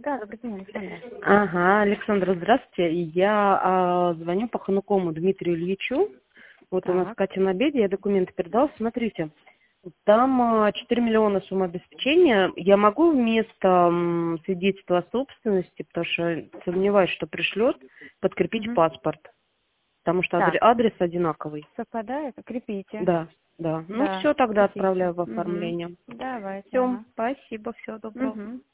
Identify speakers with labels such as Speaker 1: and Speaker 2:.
Speaker 1: Да, добрый день, Александр.
Speaker 2: Ага, Александра, здравствуйте. Я звоню по Ханукому Дмитрию Ильичу. Вот у нас
Speaker 1: Так.
Speaker 2: Катя на обеде, я документы передала. Смотрите, там 4 миллиона сумма обеспечения. Я могу вместо свидетельства о собственности, потому что сомневаюсь, что пришлет, подкрепить
Speaker 1: Мгм.
Speaker 2: паспорт. Потому что
Speaker 1: Так,
Speaker 2: адрес одинаковый.
Speaker 1: совпадает? Крепите.
Speaker 2: Да, да. Ну
Speaker 1: Да,
Speaker 2: все, тогда
Speaker 1: крепите.
Speaker 2: отправляю в
Speaker 1: Угу.
Speaker 2: оформление.
Speaker 1: Давайте,
Speaker 2: Все,
Speaker 1: ага.
Speaker 2: спасибо, всего доброго.
Speaker 1: Угу.